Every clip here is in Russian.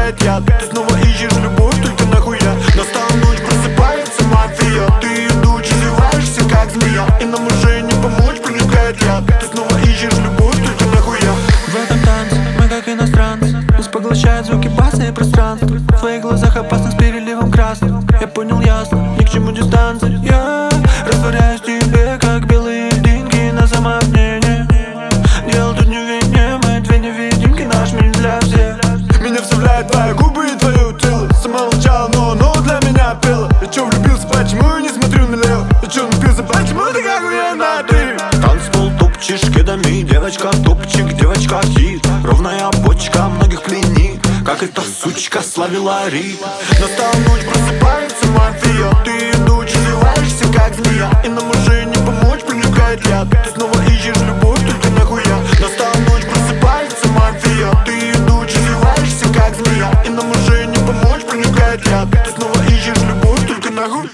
привлекает яд. Ты снова ищешь любовь, только нахуя. Настала ночь, просыпается мафия. Ты идучи, извиваешься как змея, и нам уже не помочь, привлекает яд. Ты снова ищешь любовь, только нахуя. В этом танце мы как иностранцы, нас поглощают звуки баса и пространства. В твоих глазах опасность с переливом красным. Я понял ясно, ни к чему дистанция. Я растворяюсь в тебе, как белые льдинки на самомнение. Дело тут не в вине, мы две невидимки, наш мир для всех. Меня вставляют твои губы и твое тело. Сама молчала, но для меня пела. Я чё влюбился, почему я не смотрю налево? Я чё напился, почему ты как уверена ты? Танцпол топчешь кедами, девочка топчик, девочка хит. Ровная бочка многих пленит, как эта сучка словила рит. Настала ночь, просыпается мафия. Ты идучи, извиваешься как змея, и нам уже не помочь, привлекает яд. Ты снова ищешь любовь, только нахуя. Настала ночь, просыпается мафия. Ты идучи, извиваешься как змея, и нам уже не помочь, привлекает яд. Ты снова ищешь любовь, только нахуй.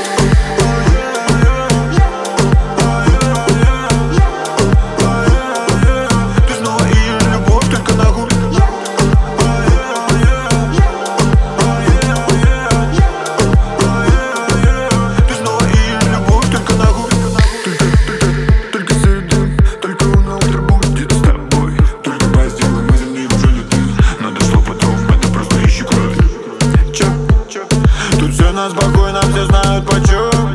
Тут все на спокойно, все знают почем.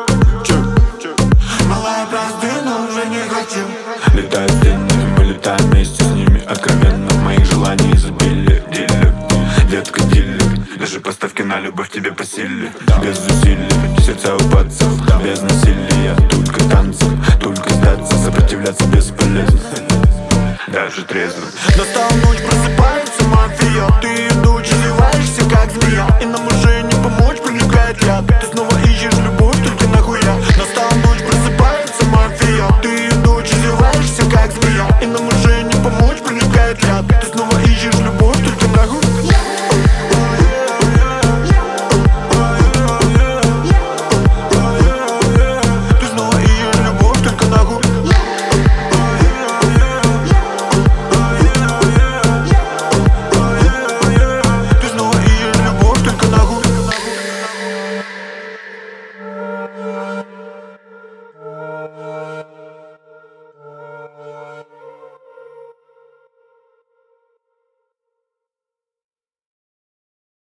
Малая, прости, но уже не хочу. Летают стены, мы летаем вместе с ними. Откровенно в моих желаний изобилие. Дилер, детка дилер. Даже поставки на любовь тебе по силе. Без усилий, сердца у пацев, без насилия. Только танцы, только сдаться, сопротивляться бесполезно. Даже трезво. Настала ночь, просыпается мафия.